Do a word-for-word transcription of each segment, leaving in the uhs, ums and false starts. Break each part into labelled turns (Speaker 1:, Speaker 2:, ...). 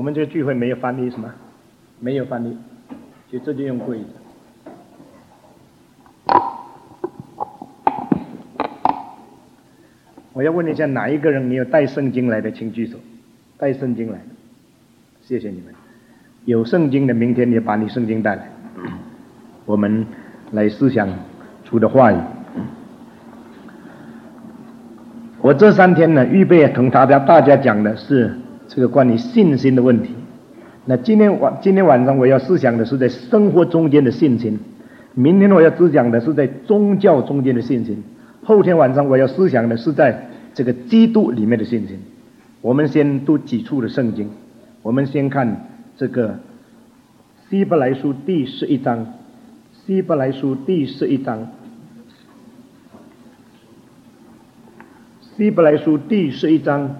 Speaker 1: 我们这个聚会没有翻译是吗？没有翻译，就直接用柜子。我要问一下，哪一个人没有带圣经来的，请举手。带圣经来的，谢谢你们。有圣经的，明天也把你圣经带来，我们来思想主的话语。我这三天呢，预备同大家大家讲的是这个关于信心的问题。那今天晚今天晚上我要思想的是在生活中间的信心，明天我要思想的是在宗教中间的信心，后天晚上我要思想的是在这个基督里面的信心。我们先读几处的圣经，我们先看这个希伯来书第十一章，希伯来书第十一章，希伯来书第十一章，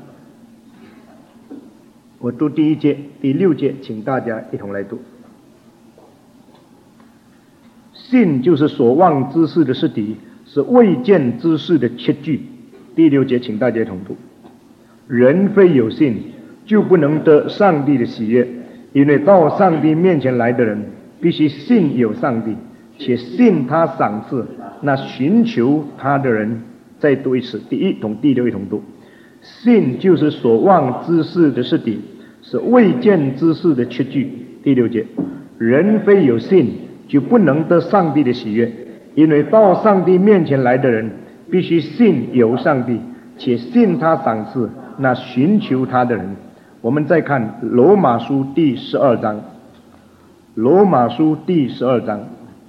Speaker 1: 我读第一节、第六节，请大家一同来读。信就是所望之事的实底，是未见之事的确据。第六节，请大家一同读。人非有信，就不能得上帝的喜悦，因为到上帝面前来的人，必须信有上帝，且信他赏赐那寻求他的人。再读一次，第一同第六一同读。信就是所望之事的实底，是未见之事的确据。第六节，人非有信，就不能得上帝的喜悦，因为到上帝面前来的人，必须信有上帝，且信他赏赐那寻求他的人。我们再看罗马书第十二章，罗马书第十二章，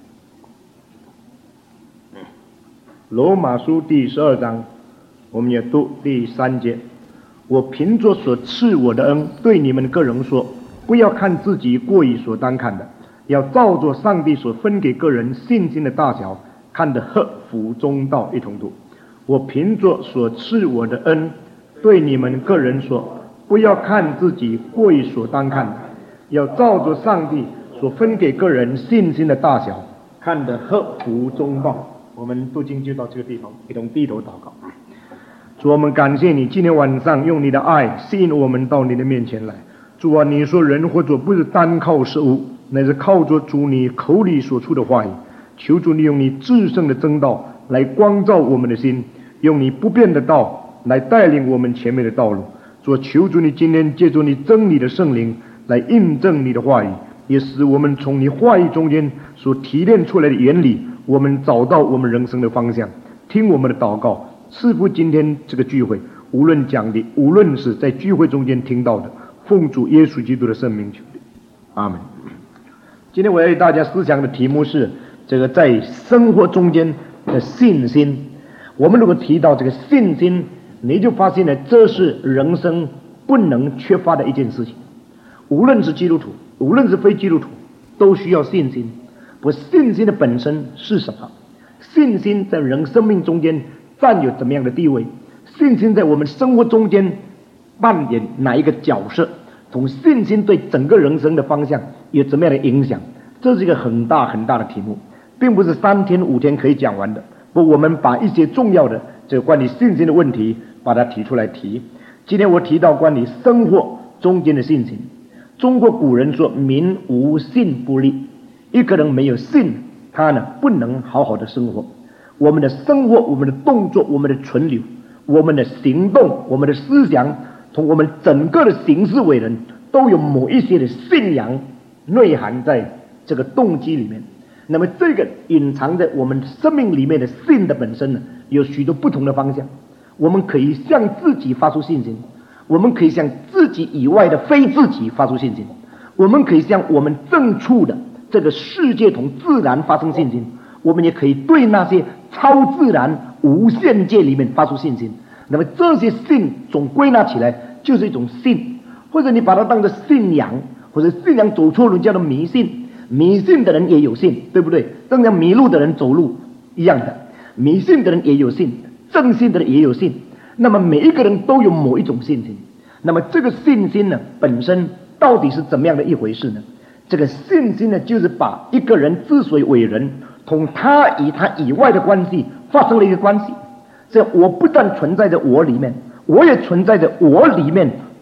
Speaker 1: 罗马书第十二章，我们也读第三节。我凭着所赐我的恩，对你们个人说，不要看自己过于所当看的，要照着上帝所分给个人信心的大小，看得合乎中道。一同读。我凭着所赐我的恩，对你们个人说，不要看自己过于所当看的，要照着上帝所分给个人信心的大小，看得合乎中道。我们读经就到这个地方，一同低头祷告。主，我们感谢你，今天晚上用你的爱吸引我们到你的面前来。主啊，你说人活着不是单靠食物，乃是靠着主你口里所出的话语。求主你用你至圣的真道来光照我们的心，用你不变的道来带领我们前面的道路。主，求主你今天借助你真理的圣灵来印证你的话语，也使我们从你话语中间所提炼出来的原理，我们找到我们人生的方向。听我们的祷告，赐福今天这个聚会，无论讲的，无论是在聚会中间听到的，奉主耶稣基督的圣名求的，阿们。今天我要给大家思想的题目是这个在生活中间的信心。我们如果提到这个信心，你就发现了这是人生不能缺乏的一件事情。无论是基督徒，无论是非基督徒，都需要信心。不，信心的本身是什么？信心在人生命中间占有怎么样的地位？信心在我们生活中间扮演哪一个角色？从信心对整个人生的方向有怎么样的影响？这是一个很大很大的题目，并不是三天五天可以讲完的。不，我们把一些重要的这个关于信心的问题把它提出来提。今天我提到关于生活中间的信心。中国古人说民无信不立，一个人没有信，他呢不能好好的生活。我们的生活，我们的动作，我们的存留，我们的行动，我们的思想，从我们整个的行事为人，都有某一些的信仰内涵在这个动机里面。那么这个隐藏在我们生命里面的信的本身呢，有许多不同的方向。我们可以向自己发出信心，我们可以向自己以外的非自己发出信心，我们可以向我们正处的这个世界同自然发生信心，我们也可以对那些超自然无限界里面发出信心。那么这些信总归纳起来就是一种信，或者你把它当作信仰，或者信仰走错路叫做迷信。迷信的人也有信，对不对？正像迷路的人走路一样的，迷信的人也有信，正信的人也有信。那么每一个人都有某一种信心。那么这个信心呢，本身到底是怎么样的一回事呢？这个信心呢，就是把一个人之所以为人，同他与他以外的关系发生了一个关系。这我不但存在在我里面，我也存在在我里面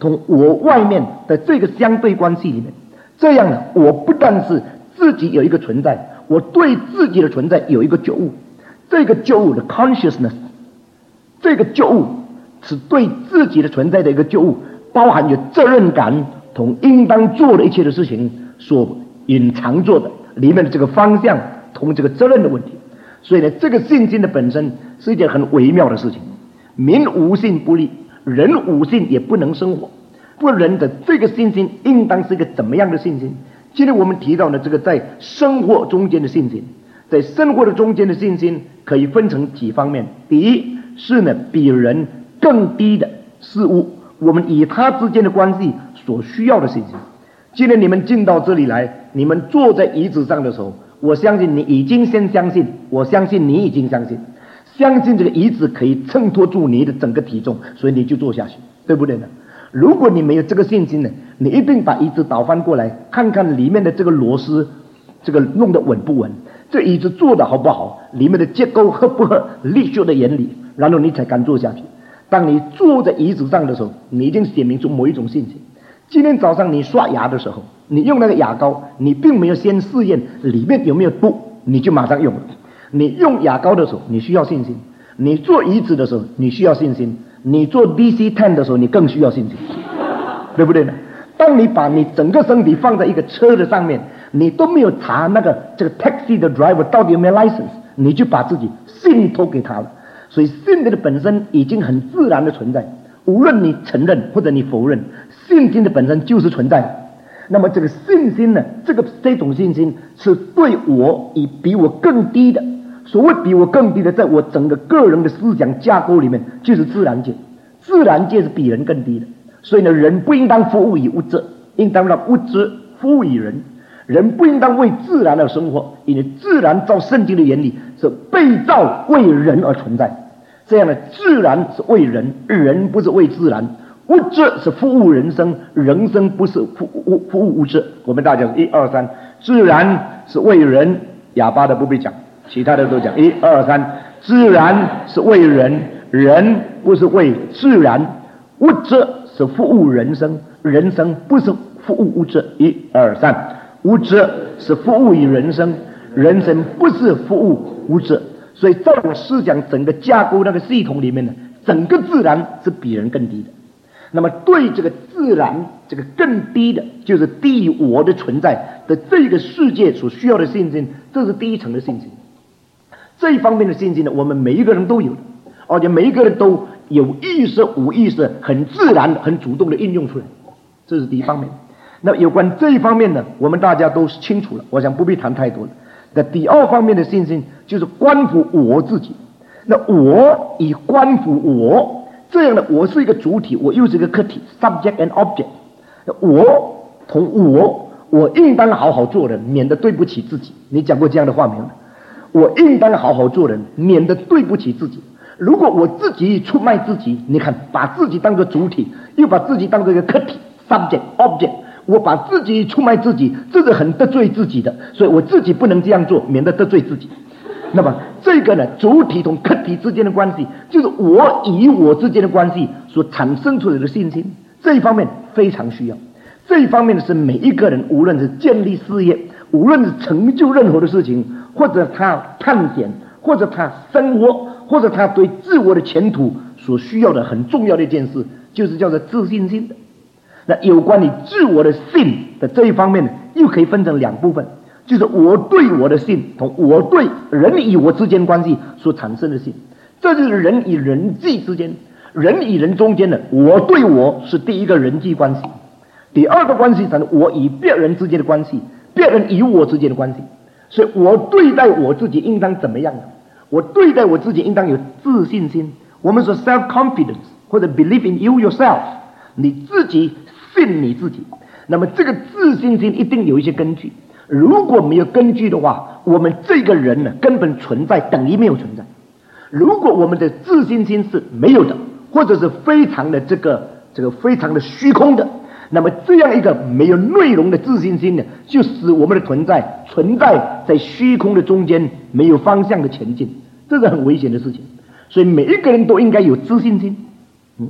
Speaker 2: 同我外面的这个相对关系里面，这样呢，我不但是自己有一个存在，我对自己的存在有一个觉悟，这个觉悟的 consciousness， 这个觉悟是对自己的存在的一个觉悟，包含有责任感同应当做的一切的事情所隐藏做的里面的这个方向同这个责任的问题。所以呢，这个信心的本身是一件很微妙的事情。民无信不立，人无信也不能生活。不过人的这个信心应当是一个怎么样的信心？今天我们提到呢，这个在生活中间的信心，在生活的中间的信心可以分成几方面。第一是呢，比人更低的事物，我们与他之间的关系所需要的信心。今天你们进到这里来，你们坐在椅子上的时候，我相信你已经先相信，我相信你已经相信，相信这个椅子可以衬托住你的整个体重，所以你就坐下去，对不对呢？如果你没有这个信心呢，你一定把椅子倒翻过来，看看里面的这个螺丝，这个弄得稳不稳，这椅子做的好不好，里面的结构合不合力学的原理，然后你才敢坐下去。当你坐在椅子上的时候，你已经显明出某一种信心。今天早上你刷牙的时候，你用那个牙膏，你并没有先试验里面有没有毒，你就马上用了。你用牙膏的时候，你需要信心；你坐椅子的时候，你需要信心；你做 D C 十 的时候，你更需要信心，对不对呢？当你把你整个身体放在一个车的上面，你都没有查那个这个 taxi 的 driver 到底有没有 license， 你就把自己信托给他了。所以信的本身已经很自然的存在，无论你承认或者你否认，信心的本身就是存在的。那么这个信心呢，这个这种信心是对我以比我更低的，所谓比我更低的，在我整个个人的思想架构里面，就是自然界。自然界是比人更低的，所以呢，人不应当服务于物质，应当让物质服务于人。人不应当为自然而生活，因为自然照圣经的原理是被造为人而存在。这样的自然是为人，人不是为自然。物质是服务人生，人生不是服务服务物质。我们大家一二三，自然是为人，哑巴的不必讲，其他的都讲一二三。自然是为人，人不是为自然。物质是服务人生，人生不是服务物质。一二三，物质是服务于人生，人生不是服务物质。所以在我思想整个架构那个系统里面呢，整个自然是比人更低的。那么对这个自然这个更低的，就是低于我的存在的这个世界所需要的信心，这是第一层的信心。这一方面的信心呢，我们每一个人都有的，而且每一个人都有意识无意识很自然很主动的应用出来，这是第一方面。那有关这一方面呢，我们大家都是清楚了，我想不必谈太多了。那第二方面的信心就是关乎我自己，那我以关乎我这样的，我是一个主体，我又是一个客体 subject and object， 我同我我应当好好做人，免得对不起自己。你讲过这样的话没有？我应当好好做人，免得对不起自己。如果我自己出卖自己，你看把自己当作主体，又把自己当作一个客体 subject object，我把自己出卖自己，这是很得罪自己的，所以我自己不能这样做，免得得罪自己。那么这个呢，主体同客体之间的关系，就是我与我之间的关系所产生出来的信心，这一方面非常需要。这一方面是每一个人，无论是建立事业，无论是成就任何的事情，或者他探险，或者他生活，或者他对自我的前途所需要的很重要的一件事，就是叫做自信心的。那有关于自我的信的这一方面呢，又可以分成两部分，就是我对我的信同我对人与我之间关系所产生的信，这就是人与人际之间，人与人中间的我对我是第一个人际关系，第二个关系是我与别人之间的关系，别人与我之间的关系。所以我对待我自己应当怎么样呢？我对待我自己应当有自信心，我们说 self confidence 或者 believe in you yourself， 你自己信你自己。那么这个自信心一定有一些根据，如果没有根据的话，我们这个人呢根本存在等于没有存在。如果我们的自信心是没有的，或者是非常的这个这个非常的虚空的，那么这样一个没有内容的自信心呢，就使我们的存在存在在虚空的中间，没有方向的前进，这是很危险的事情。所以每一个人都应该有自信心，嗯，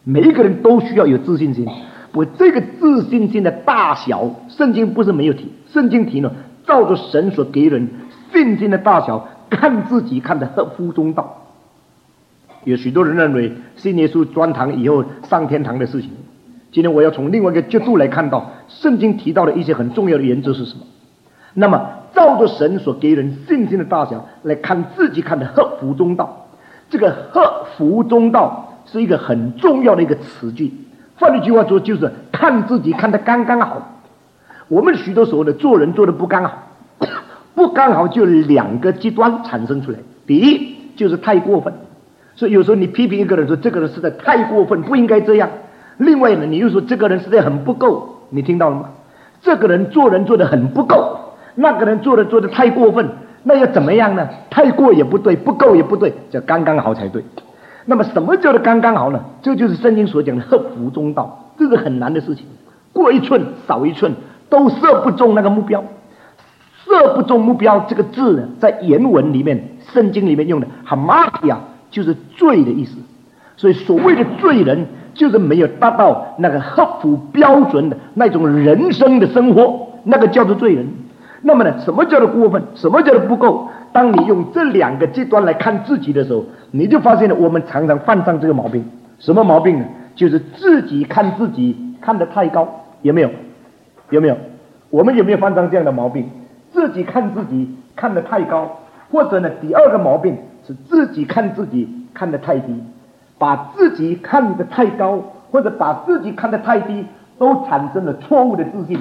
Speaker 2: 每一个人都需要有自信心。不过这个自信心的大小，圣经不是没有提，圣经提呢，照着神所给人信心的大小，看自己看得合乎中道。有许多人认为信耶稣专堂以后上天堂的事情，今天我要从另外一个角度来看到圣经提到的一些很重要的原则是什么。那么照着神所给人信心的大小来看自己看得合乎中道，这个合乎中道是一个很重要的一个词句。换一句话说，就是看自己看得刚刚好。我们许多时候呢，做人做得不刚好，不刚好就两个极端产生出来。第一就是太过分，所以有时候你批评一个人说这个人实在太过分，不应该这样。另外呢，你又说这个人实在很不够，你听到了吗？这个人做人做得很不够，那个人做的做得太过分，那要怎么样呢？太过也不对，不够也不对，就刚刚好才对。那么什么叫做刚刚好呢？这就是圣经所讲的合乎中道，这是很难的事情，过一寸少一寸都射不中那个目标。射不中目标这个字呢，在原文里面圣经里面用的 hamartia 就是罪的意思。所以所谓的罪人就是没有达到那个合乎标准的那种人生的生活，那个叫做罪人。那么呢，什么叫做过分，什么叫做不够？当你用这两个极端来看自己的时候，你就发现了我们常常犯上这个毛病。什么毛病呢？就是自己看自己看得太高。有没有？有没有？我们有没有犯上这样的毛病？自己看自己看得太高，或者呢，第二个毛病是自己看自己看得太低，把自己看得太高，或者把自己看得太低，都产生了错误的自信。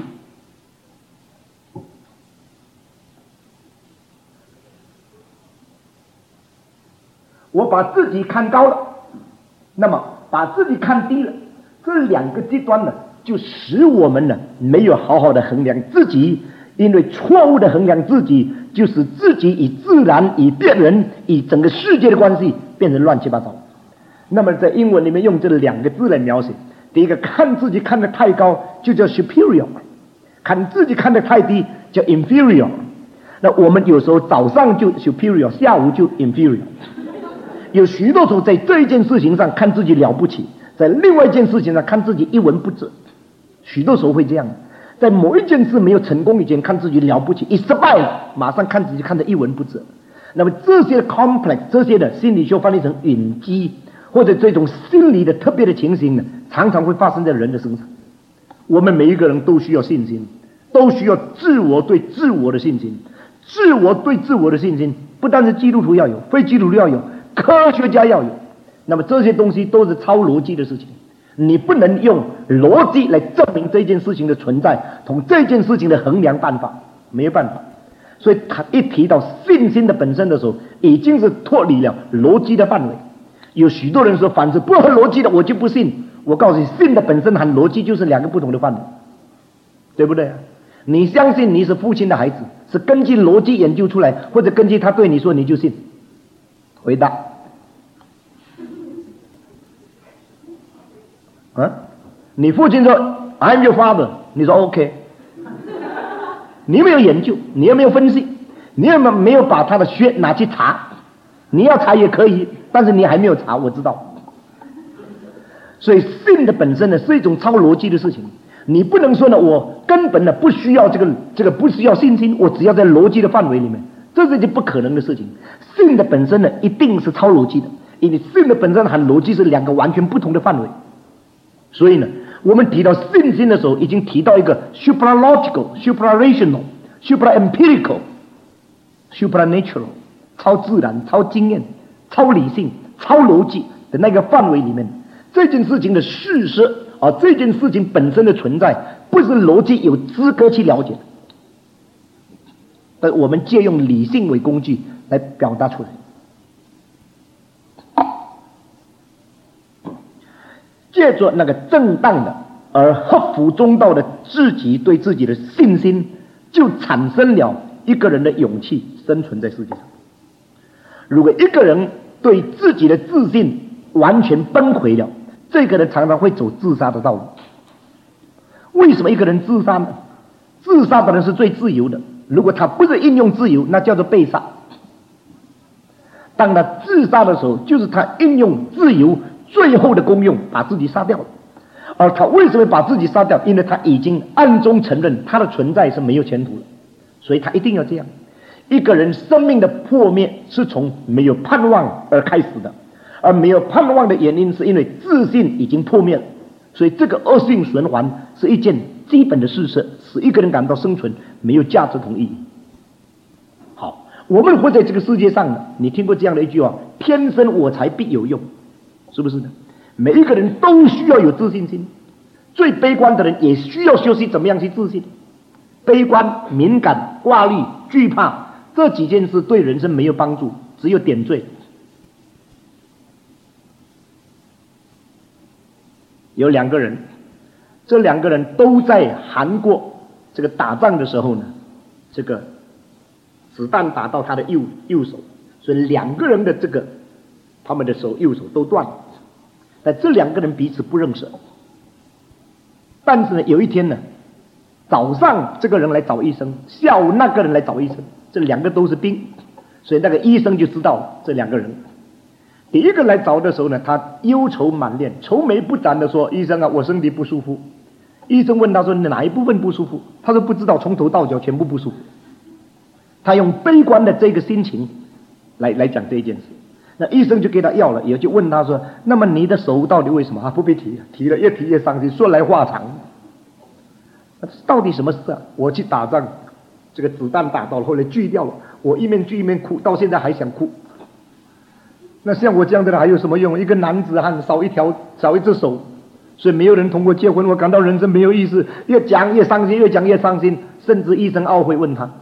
Speaker 2: 我把自己看高了，那么把自己看低了，这两个极端呢，就使我们呢没有好好的衡量自己，因为错误的衡量自己，就使自己与自然、与别人、与整个世界的关系变成乱七八糟。那么在英文里面用这两个字来描写，第一个看自己看得太高就叫 superior， 看自己看得太低叫 inferior。 那我们有时候早上就 superior， 下午就 inferior。有许多时候在这一件事情上看自己了不起，在另外一件事情上看自己一文不值，许多时候会这样。在某一件事没有成功以前看自己了不起，一失败了马上看自己看得一文不值。那么这些 complex， 这些的心理学翻译成隐疾，或者这种心理的特别的情形呢，常常会发生在人的身上。我们每一个人都需要信心，都需要自我对自我的信心。自我对自我的信心不但是基督徒要有，非基督徒要有，科学家要有。那么这些东西都是超逻辑的事情，你不能用逻辑来证明这件事情的存在，同这件事情的衡量办法没有办法。所以他一提到信心的本身的时候，已经是脱离了逻辑的范围。有许多人说，凡是不合逻辑的我就不信。我告诉你，信的本身和逻辑就是两个不同的范围，对不对？你相信你是父亲的孩子，是根据逻辑研究出来，或者根据他对你说你就信？回答。啊，你父亲说 I'm your father， 你说 OK， 你没有研究，你也没有分析，你也没有把他的血拿去查，你要查也可以，但是你还没有查，我知道。所以信的本身呢是一种超逻辑的事情，你不能说呢我根本呢不需要这个这个不需要信心，我只要在逻辑的范围里面，这是一件不可能的事情。信的本身呢一定是超逻辑的，因为信的本身和逻辑是两个完全不同的范围。所以呢，我们提到信心的时候，已经提到一个 supralogical、suprarational、supraempirical、supranatural， 超自然、超经验、超理性、超逻辑的那个范围里面，这件事情的事实啊，这件事情本身的存在，不是逻辑有资格去了解的，但我们借用理性为工具来表达出来。借着那个正当的而合乎中道的自己对自己的信心，就产生了一个人的勇气生存在世界上。如果一个人对自己的自信完全崩溃了，这个人常常会走自杀的道路。为什么一个人自杀呢？自杀的人是最自由的，如果他不是应用自由，那叫做被杀。当他自杀的时候，就是他应用自由最后的功用，把自己杀掉了。而他为什么把自己杀掉？因为他已经暗中承认他的存在是没有前途了，所以他一定要这样。一个人生命的破灭是从没有盼望而开始的，而没有盼望的原因是因为自信已经破灭了，所以这个恶性循环是一件基本的事实，使一个人感到生存没有价值同意义。好，我们活在这个世界上呢，你听过这样的一句话：天生我材必有用，是不是呢？每一个人都需要有自信心，最悲观的人也需要学习怎么样去自信。悲观、敏感、挂虑、惧怕这几件事对人生没有帮助，只有点缀。有两个人，这两个人都在韩国这个打仗的时候呢，这个子弹打到他的右右手，所以两个人的这个他们的手右手都断了。但这两个人彼此不认识，但是呢，有一天呢，早上这个人来找医生，下午那个人来找医生，这两个都是兵，所以那个医生就知道这两个人。第一个来找的时候呢，他忧愁满面，愁眉不展的说：“医生啊，我身体不舒服。”医生问他说：“你哪一部分不舒服？”他说：“不知道，从头到脚全部不舒服。”他用悲观的这个心情来来讲这一件事。那医生就给他药了，也就问他说：“那么你的手到底为什么？”啊，不必提了，提了越提越伤心，说来话长。到底什么事啊？我去打仗，这个子弹打到了，后来锯掉了，我一面锯一面哭，到现在还想哭。那像我这样的人还有什么用？一个男子汉少一条，少一只手，所以没有人通过结婚，我感到人生没有意思，越讲越伤心，越讲越伤心，甚至医生懊悔问他。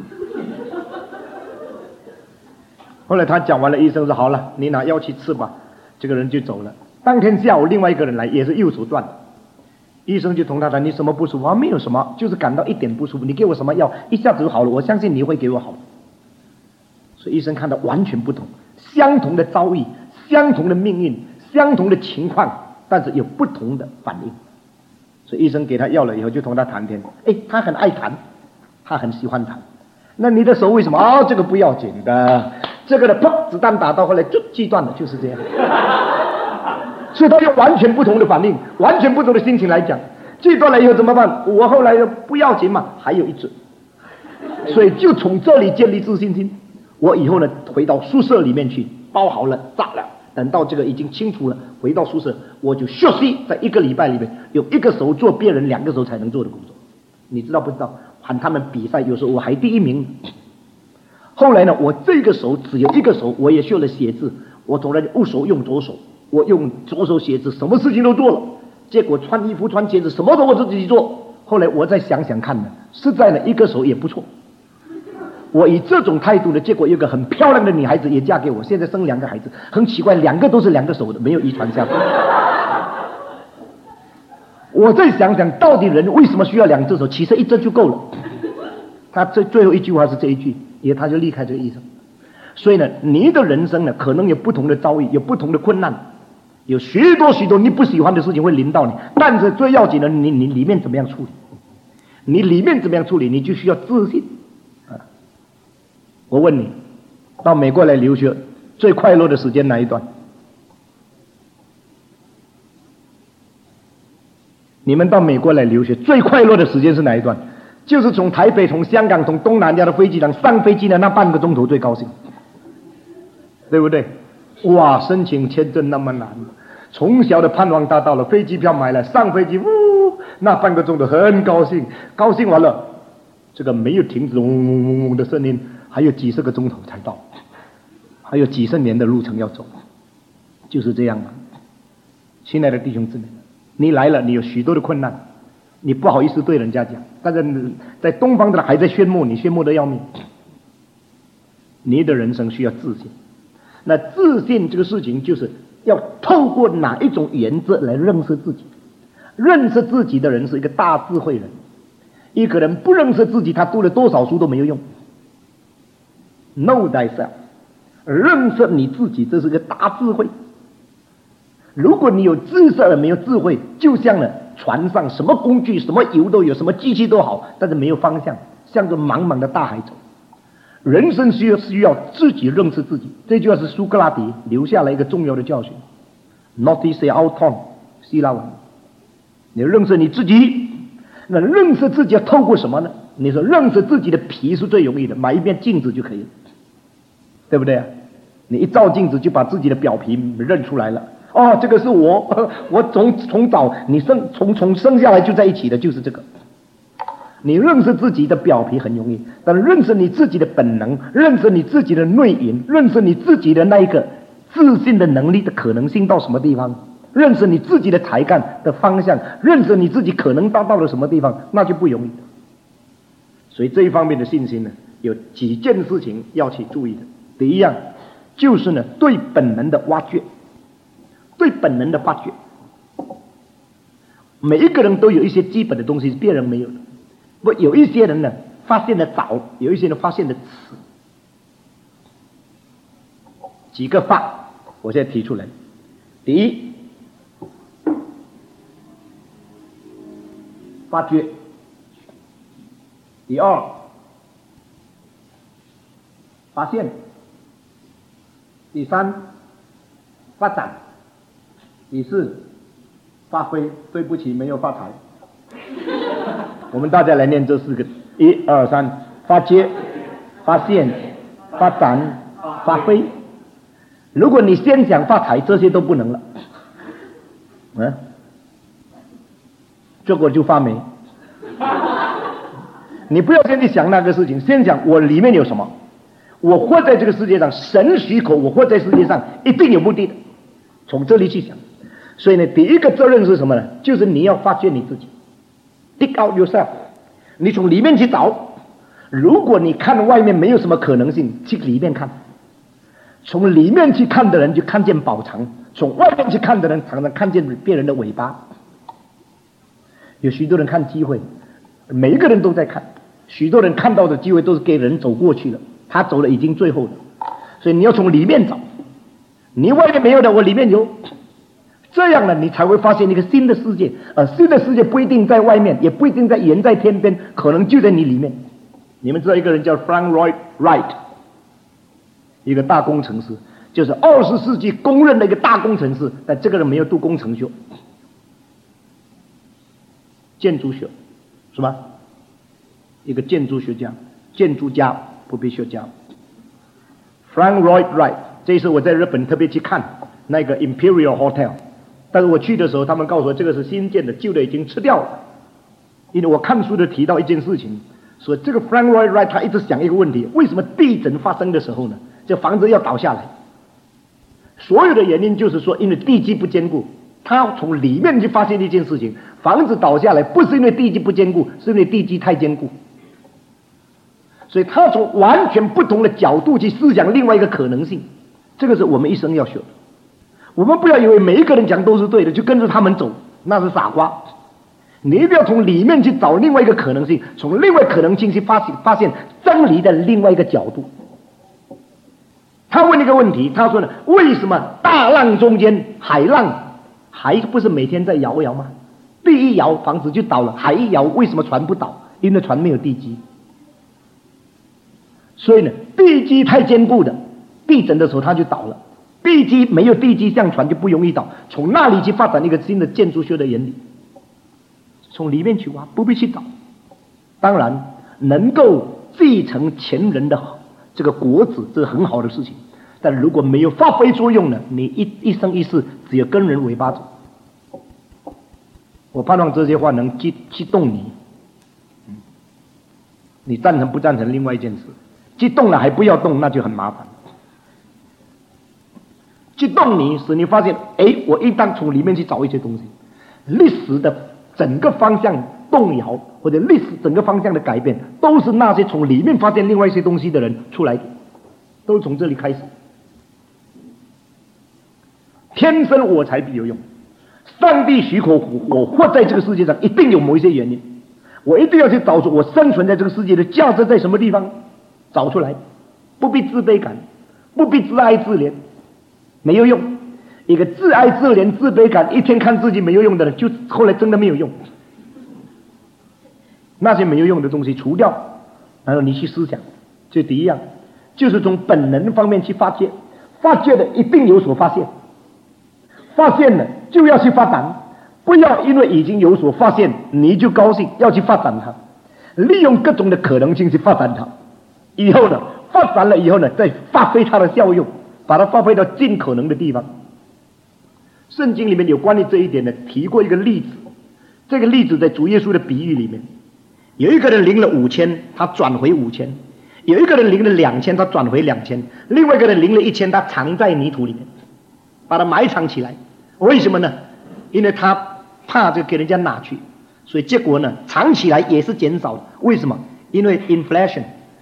Speaker 2: 后来他讲完了，医生说：“好了，你拿药去吃吧。”这个人就走了。当天下午，另外一个人来，也是右手断的。医生就同他谈：“你什么不舒服？”啊，没有什么，就是感到一点不舒服。你给我什么药，一下子就好了。我相信你会给我好。所以医生看到完全不同，相同的遭遇，相同的命运，相同的情况，但是有不同的反应。所以医生给他药了以后，就同他谈天。哎，他很爱谈，他很喜欢谈。那你的手为什么？哦，这个不要紧的。这个的砰，子弹打到后来就锯断了，就是这样。所以他用完全不同的反应，完全不同的心情来讲，锯断了以后怎么办？我后来又不要紧嘛，还有一只。所以就从这里建立自信心。我以后呢，回到宿舍里面去，包好了，炸了。等到这个已经清楚了，回到宿舍，我就学习在一个礼拜里面，有一个手做别人两个手才能做的工作。你知道不知道？喊他们比赛，有时候我还第一名。后来呢，我这个手只有一个手，我也学了写字。我从来右手用左手，我用左手写字，什么事情都做了。结果穿衣服、穿鞋子，什么都我自己做。后来我再想想看呢，实在呢，一个手也不错。我以这种态度呢，结果有个很漂亮的女孩子也嫁给我，现在生两个孩子，很奇怪，两个都是两个手的，没有遗传下去。我再想想，到底人为什么需要两只手？其实一只就够了。他最最后一句话是这一句，也他就离开这个医生。所以呢，你的人生呢，可能有不同的遭遇，有不同的困难，有许多许多你不喜欢的事情会临到你，但是最要紧的，你你里面怎么样处理？你里面怎么样处理，你就需要自信。啊，我问你，到美国来留学最快乐的时间哪一段？你们到美国来留学最快乐的时间是哪一段？就是从台北、从香港、从东南亚的飞机上上飞机的那半个钟头最高兴，对不对？哇，申请签证那么难，从小的盼望达到了，飞机票买了，上飞机，呜，那半个钟头很高兴，高兴完了，这个没有停止嗡嗡嗡嗡的声音，还有几十个钟头才到，还有几十年的路程要走，就是这样嘛。亲爱的弟兄姊妹，你来了，你有许多的困难。你不好意思对人家讲，但是在东方的还在炫目，你炫目的要命。你的人生需要自信，那自信这个事情就是要透过哪一种原则来认识自己。认识自己的人是一个大智慧人，一个人不认识自己，他读了多少书都没有用。Know thyself， 认识你自己，这是个大智慧。如果你有知识而没有智慧，就像呢船上什么工具、什么油都有，什么机器都好，但是没有方向，向着茫茫的大海走。人生需要需要自己认识自己，这句话是苏格拉底留下了一个重要的教训。 ，Northeast auton 希腊文。你认识你自己，那认识自己要透过什么呢？你说认识自己的皮是最容易的，买一面镜子就可以了，对不对啊？你一照镜子就把自己的表皮认出来了。哦，这个是我，我从从早你生从从生下来就在一起的，就是这个。你认识自己的表皮很容易，但认识你自己的本能，认识你自己的内隐，认识你自己的那一个自信的能力的可能性到什么地方？认识你自己的才干的方向，认识你自己可能达到了什么地方，那就不容易。所以这一方面的信心呢，有几件事情要去注意的。第一样就是呢，对本能的挖掘，对本能的发掘。每一个人都有一些基本的东西是别人没有的，不，有一些人呢发现的早，有一些人发现的迟。几个法，我现在提出来。第一，发掘；第二，发现；第三，发展；第四，发挥。对不起，没有发财。我们大家来念这四个：一二三，发掘、发现、发展、发挥。如果你先想发财，这些都不能了。嗯，结果就发霉。你不要先去想那个事情，先想我里面有什么。我活在这个世界上，神许可我活在世界上，一定有目的的。从这里去想。所以呢，第一个责任是什么呢？就是你要发掘你自己 ，dig out yourself。你从里面去找。如果你看外面没有什么可能性，去里面看。从里面去看的人就看见宝藏，从外面去看的人常常看见别人的尾巴。有许多人看机会，每一个人都在看，许多人看到的机会都是给人走过去了，他走了已经最后了。所以你要从里面找，你外面没有的，我里面有。这样呢，你才会发现一个新的世界。而新的世界不一定在外面，也不一定在远在天边，可能就在你里面。你们知道一个人叫 Frank Lloyd Wright， 一个大工程师，就是二十世纪公认的一个大工程师，但这个人没有读工程学，建筑学，是吧？一个建筑学家，建筑家不必学家。Frank Lloyd Wright， 这一次我在日本特别去看那个 Imperial Hotel。但是我去的时候，他们告诉我这个是新建的，旧的已经吃掉了。因为我看书的提到一件事情，说这个 Frank Lloyd Wright 他一直想一个问题：为什么地震发生的时候呢，这房子要倒下来？所有的原因就是说，因为地基不坚固。他从里面去发现一件事情：房子倒下来不是因为地基不坚固，是因为地基太坚固。所以他从完全不同的角度去思想另外一个可能性，这个是我们一生要学的。我们不要以为每一个人讲都是对的，就跟着他们走，那是傻瓜。你一定要从里面去找另外一个可能性，从另外可能性去发现发现真理的另外一个角度。他问一个问题，他说呢，为什么大浪中间海浪还不是每天在摇摇吗？地一摇房子就倒了，海一摇为什么船不倒？因为船没有地基。所以呢，地基太坚固的，地震的时候它就倒了。地基没有地基，像船就不容易倒。从那里去发展一个新的建筑学的原理，从里面去挖，不必去找。当然，能够继承前人的这个果子，这是很好的事情。但如果没有发挥作用呢，你一一生一世只有跟人尾巴走。我盼望这些话能激激动你。你赞成不赞成另外一件事？激动了还不要动，那就很麻烦。激动你，使你发现，哎，我一旦从里面去找一些东西，历史的整个方向动摇，或者历史整个方向的改变，都是那些从里面发现另外一些东西的人出来的，都是从这里开始。天生我材必有用，上帝许可我活在这个世界上，一定有某一些原因，我一定要去找出我生存在这个世界的价值在什么地方，找出来，不必自卑感，不必自爱自怜。没有用，一个自爱自怜自卑感一天看自己没有用的人，就后来真的没有用。那些没有用的东西除掉，然后你去思想，这第一样就是从本能方面去发掘，发掘的一定有所发现， 发现了就要去发展，不要因为已经有所发现你就高兴，要去发展它，利用各种的可能性去发展它。以后呢，发展了以后呢，再发挥它的效用，把它发挥到尽可能的地方。圣经里面有关于这一点呢，提过一个例子。这个例子在主耶稣的比喻里面，有一个人领了五千，他转回五千；有一个人领了两千，他转回两千；另外一个人领了一千，他藏在泥土里面，把它埋藏起来。为什么呢？因为他怕这个给人家拿去，所以结果呢，藏起来也是减少的。为什么？因为 inflation，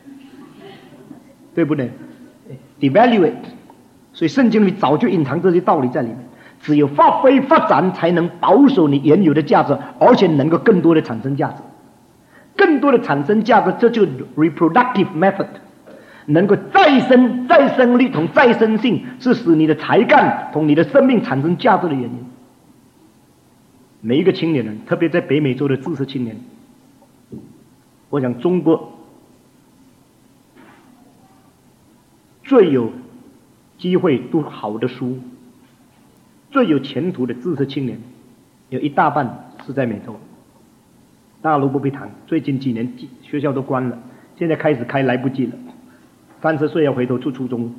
Speaker 2: 对不对 ？devaluate， 所以圣经里早就隐藏这些道理在里面。只有发挥发展，才能保守你原有的价值，而且能够更多的产生价值，更多的产生价值，这就是 reproductive method， 能够再生、再生力同再生性，是使你的才干同你的生命产生价值的原因。每一个青年人，特别在北美洲的知识青年，我想中国最有机会读好的书，最有前途的知识青年，有一大半是在美洲。大陆不必谈，最近几年学校都关了，现在开始开来不及了。三十岁要回头读初中。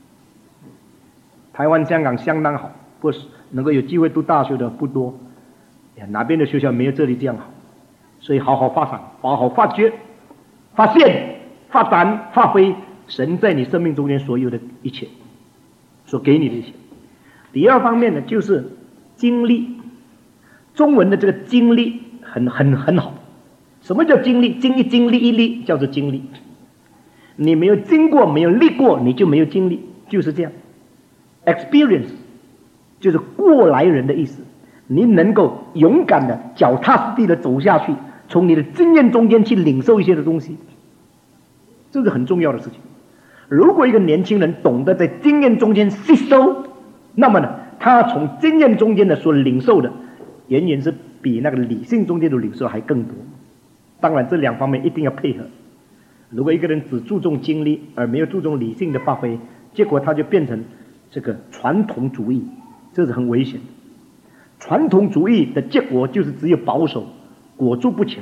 Speaker 2: 台湾、香港相当好，不是能够有机会读大学的不多，哪边的学校没有这里这样好？所以好好发展，好好发掘、发现、发展、发挥神在你生命中间所有的一切，所给你的一切。第二方面呢，就是经历。中文的这个经历很很很好。什么叫经历？经一经历一历叫做经历。你没有经过，没有历过，你就没有经历，就是这样。experience 就是过来人的意思。你能够勇敢的、脚踏实地的走下去，从你的经验中间去领受一些的东西，这是很重要的事情。如果一个年轻人懂得在经验中间吸收，那么呢，他从经验中间的所领受的，远远是比那个理性中间的领受还更多。当然，这两方面一定要配合。如果一个人只注重经历而没有注重理性的发挥，结果他就变成这个传统主义，这是很危险的。传统主义的结果就是只有保守，裹足不前。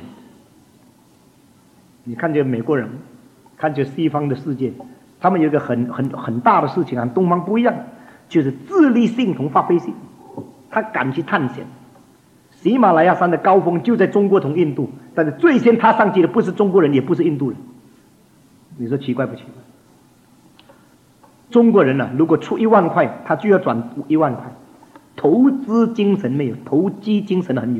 Speaker 2: 你看这美国人，看这西方的世界，他们有一个很很很大的事情啊，东方不一样，就是自立性同发挥性。他敢去探险。喜马拉雅山的高峰就在中国同印度，但是最先他上去的不是中国人，也不是印度人。你说奇怪不奇怪？中国人呢、啊，如果出一万块，他就要转一万块。投资精神没有，投机精神很有。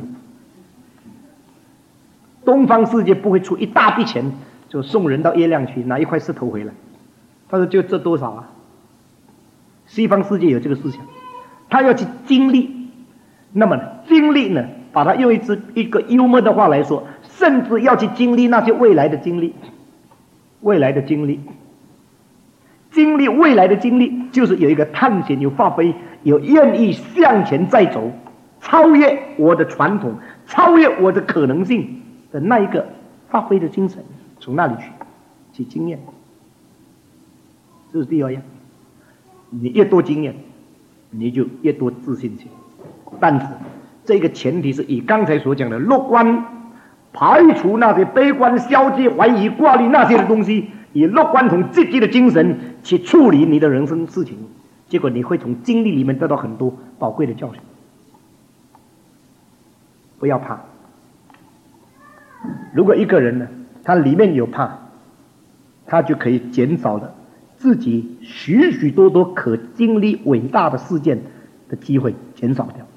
Speaker 2: 东方世界不会出一大笔钱就送人到月亮去拿一块石头回来，他说就这多少啊？西方世界有这个思想，他要去经历。那么经历呢，把它用一支一个幽默的话来说，甚至要去经历那些未来的经历，未来的经历，经历未来的经历，就是有一个探险、有发挥、有愿意向前再走，超越我的传统，超越我的可能性的那一个发挥的精神，从那里去去经验。这是第二样。你越多经验，你就越多自信心。但是这个前提是以刚才所讲的乐观，排除那些悲观、消极、怀疑、挂虑那些的东西，以乐观同积极的精神去处理你的人生事情，结果你会从经历里面得到很多宝贵的教训。不要怕。如果一个人呢，他里面有怕，他就可以减少了自己许许多多可经历伟大的事件的机会，减少掉。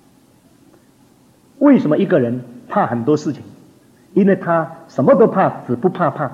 Speaker 2: 为什么一个人怕很多事情？因为他什么都怕，只不怕怕。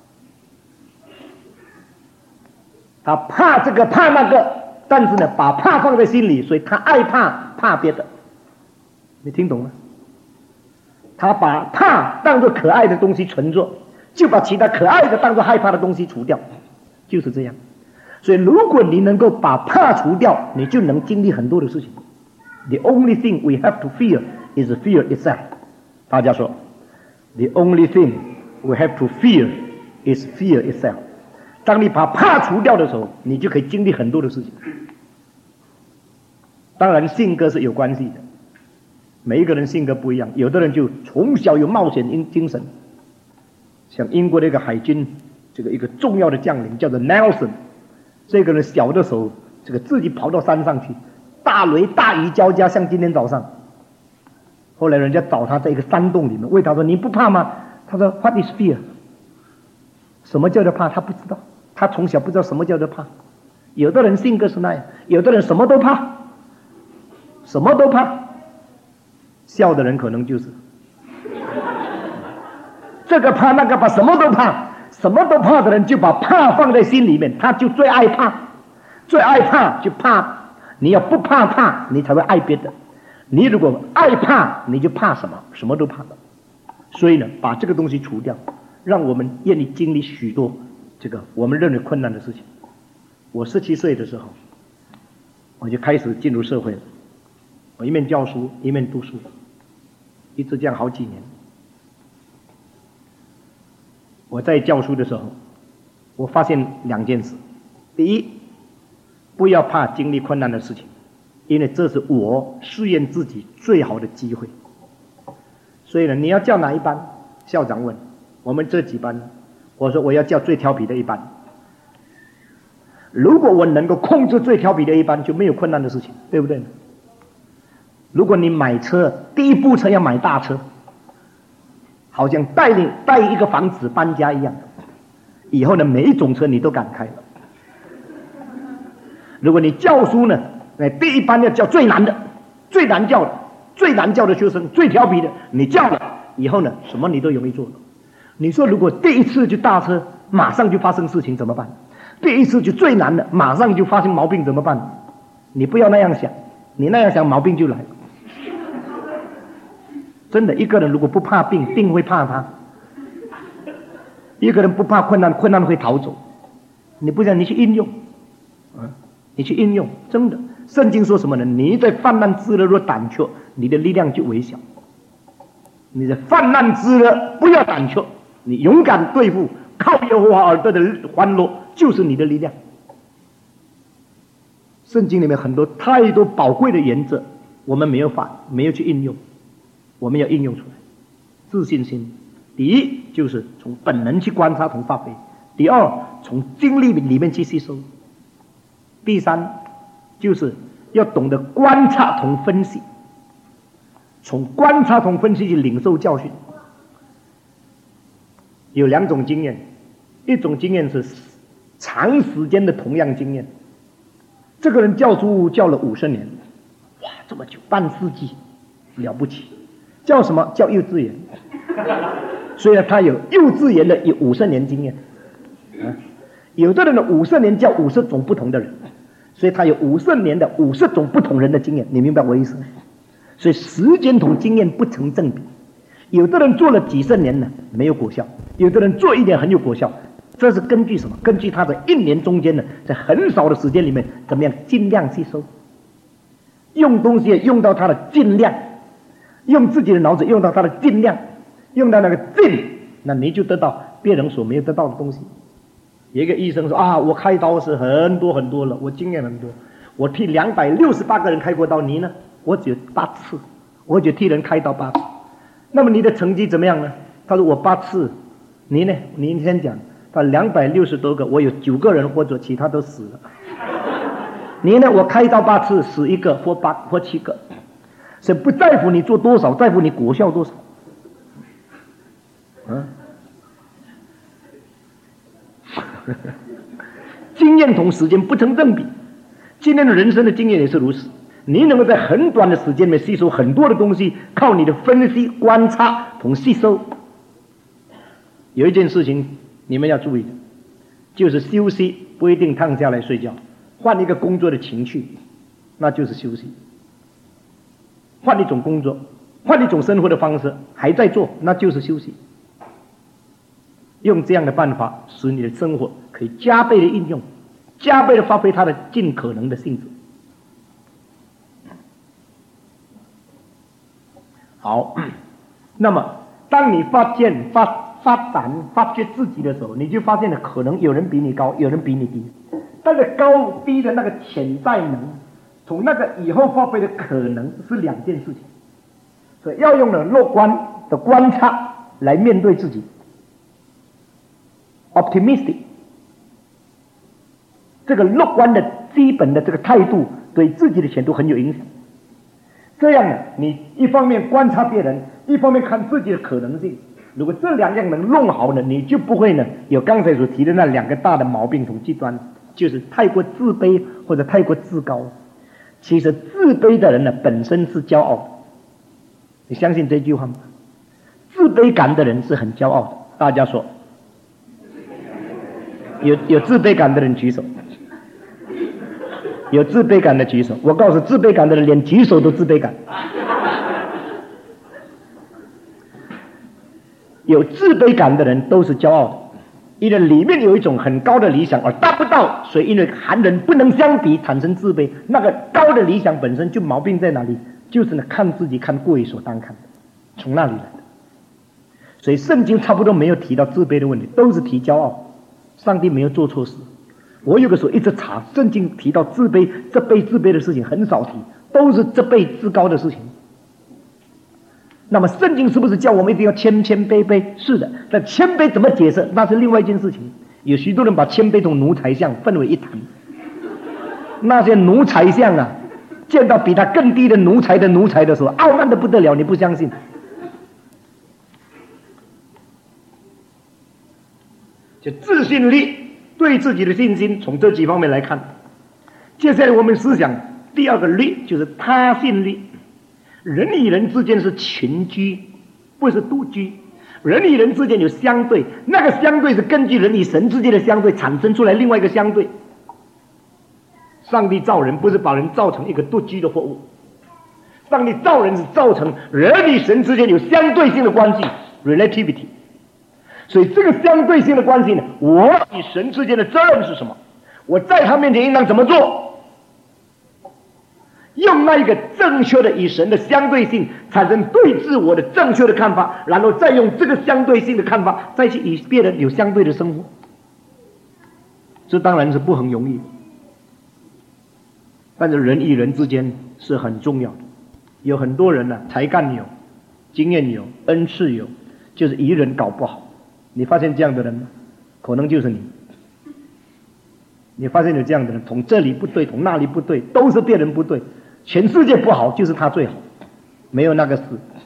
Speaker 2: 他怕这个怕那个，但是呢，把怕放在心里，所以他爱怕怕别的。你听懂吗？他把怕当作可爱的东西存着，就把其他可爱的当作害怕的东西除掉，就是这样。所以如果你能够把怕除掉，你就能经历很多的事情。The only thing we have to fear is fear itself。 大家说 The only thing we have to fear is fear itself。 当你把怕除掉的时候，你就可以经历很多的事情。 当然性格是有关系的，每一个人性格不一样，有的人就从小有冒险精神，像英国的一个海军这个一个重要的将领叫做 Nelson， 这个人小的时候这个自己跑到山上去，大雷大雨交加，像今天早上。后来人家找他在一个山洞里面，问他说：“你不怕吗？”他说 ：“What is fear？” 什么叫做怕？他不知道，他从小不知道什么叫做怕。有的人性格是那样，有的人什么都怕，什么都怕。笑的人可能就是这个怕那个怕，什么都怕，什么都怕的人就把怕放在心里面，他就最爱怕，最爱怕就怕。你要不怕怕，你才会爱别的。你如果爱怕，你就怕什么？什么都怕。所以呢，把这个东西除掉，让我们愿意经历许多这个我们认为困难的事情。我十七岁的时候，我就开始进入社会了。我一面教书，一面读书，一直这样好几年。我在教书的时候，我发现两件事：第一，不要怕经历困难的事情，因为这是我试验自己最好的机会。所以呢，你要叫哪一班？校长问我们这几班，我说我要叫最调皮的一班。如果我能够控制最调皮的一班，就没有困难的事情，对不对？如果你买车，第一步车要买大车，好像带领带一个房子搬家一样，以后呢，每一种车你都敢开了。如果你教书呢，那第一班要教最难的，最难教的，最难教的学生，最调皮的，你教了以后呢，什么你都容易做了。你说如果第一次就大车，马上就发生事情怎么办？第一次就最难的，马上就发生毛病怎么办？你不要那样想，你那样想毛病就来了。真的，一个人如果不怕病，病会怕他；一个人不怕困难，困难会逃走。你不想，你去应用，啊，你去应用，真的。圣经说什么呢？你在患难之日若胆怯，你的力量就微小。你在患难之日不要胆怯，你勇敢对付，靠耶和华而得的欢乐就是你的力量。圣经里面很多太多宝贵的原则，我们没有法，没有去应用，我们要应用出来。自信心，第一就是从本能去观察同发挥，第二从经历里面去吸收，第三就是要懂得观察同分析，从观察同分析去领受教训。有两种经验，一种经验是长时间的同样经验，这个人教书教了五十年，哇，这么久，半世纪，了不起。叫什么？叫幼稚园。所以他有幼稚园的有五十年经验，啊，有的人的五十年教五十种不同的人，所以他有五十年的五十种不同人的经验，你明白我意思吗？所以时间同经验不成正比。有的人做了几十年呢，没有果效；有的人做一年很有果效。这是根据什么？根据他在一年中间呢，在很少的时间里面，怎么样尽量吸收，用东西用到他的尽量，用自己的脑子用到他的尽量，用到那个尽，那你就得到别人所没有得到的东西。有一个医生说啊，我开刀是很多很多了，我经验很多，我替两百六十八个人开过刀，你呢？我只有八次，我只替人开刀八次。那么你的成绩怎么样呢？他说我八次，你呢？你先讲。他两百六十多个，我有九个人或者其他都死了。你呢？我开刀八次，死一个或八或七个。所以不在乎你做多少，在乎你果效多少。啊，经验同时间不成正比。今天的人生的经验也是如此。你能够在很短的时间内吸收很多的东西，靠你的分析、观察同吸收。有一件事情你们要注意的，就是休息不一定躺下来睡觉，换一个工作的情绪，那就是休息。换一种工作，换一种生活的方式，还在做，那就是休息。用这样的办法，使你的生活可以加倍的应用，加倍的发挥它的尽可能的性质。好，那么当你发现发发展发掘自己的时候，你就发现了可能有人比你高，有人比你低。那个高低的那个潜在能， 从那个以后发挥的可能是两件事情，所以要用了乐观的观察来面对自己 ，optimistic。这个乐观的基本的这个态度对自己的前途很有影响。这样呢，你一方面观察别人，一方面看自己的可能性。如果这两样能弄好呢，你就不会呢有刚才所提的那两个大的毛病同极端，就是太过自卑或者太过自高。其实自卑的人呢本身是骄傲的，你相信这句话吗？自卑感的人是很骄傲的。大家说，有有自卑感的人举手。有自卑感的举手。我告诉自卑感的人，连举手都自卑感。有自卑感的人都是骄傲的，因为里面有一种很高的理想而达不到，所以因为和人不能相比产生自卑。那个高的理想本身就毛病在哪里？就是呢看自己看过于所当看的，从那里来的。所以圣经差不多没有提到自卑的问题，都是提骄傲。上帝没有做错事。我有个时候一直查，圣经提到自卑、自卑、自卑的事情很少提，都是自卑、自高的事情。那么圣经是不是叫我们一定要谦谦卑卑？是的，但谦卑怎么解释，那是另外一件事情。有许多人把谦卑同奴才相分为一谈。那些奴才相啊，见到比他更低的奴才的奴才的时候，傲慢的不得了，你不相信？就自信力。对自己的信心，从这几方面来看。接下来我们思想第二个力，就是他信力。人与人之间是群居，不是独居。人与人之间有相对，那个相对是根据人与神之间的相对产生出来另外一个相对。上帝造人不是把人造成一个独居的货物，上帝造人是造成人与神之间有相对性的关系 relativity。所以这个相对性的关系呢，我与神之间的责任是什么？我在他面前应当怎么做？用那一个正确的与神的相对性产生对自我的正确的看法，然后再用这个相对性的看法再去与别人有相对的生活，这当然是不很容易，但是人与人之间是很重要的。有很多人呢、啊，才干有，经验有，恩赐有，就是与人搞不好。你发现这样的人吗？可能就是你。你发现有这样的人，从这里不对，从那里不对，都是别人不对，全世界不好，就是他最好，没有那个事。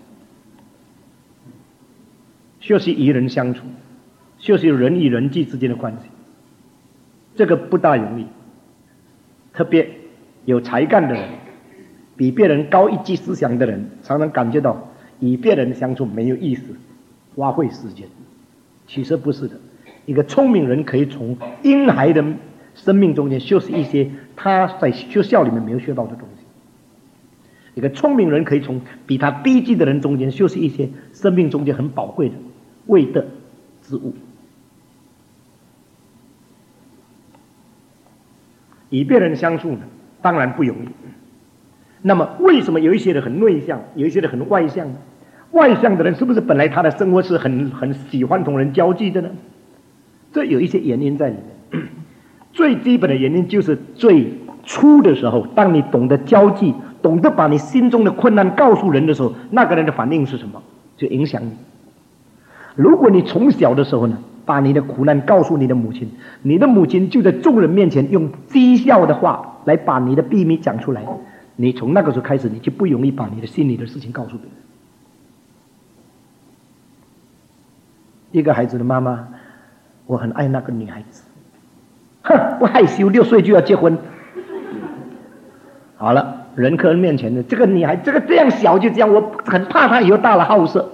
Speaker 2: 学习与人相处，学习人与人际之间的关系，这个不大容易。特别有才干的人，比别人高一级思想的人，常常感觉到与别人相处没有意思，花费时间。其实不是的，一个聪明人可以从婴孩的生命中间学习一些他在学校里面没有学到的东西。一个聪明人可以从比他低级的人中间学习一些生命中间很宝贵的未得之物。与别人相处呢，当然不容易。那么为什么有一些人很内向，有一些人很外向呢？外向的人是不是本来他的生活是很很喜欢同人交际的呢？这有一些原因在里面。最基本的原因就是最初的时候，当你懂得交际，懂得把你心中的困难告诉人的时候，那个人的反应是什么？就影响你。如果你从小的时候呢，把你的苦难告诉你的母亲，你的母亲就在众人面前用讥笑的话来把你的秘密讲出来，你从那个时候开始，你就不容易把你的心里的事情告诉别人。一个孩子的妈妈，我很爱那个女孩子，哼，不害羞，六岁就要结婚。好了，人客人面前的这个女孩，这个这样小就这样，我很怕她以后大了好色。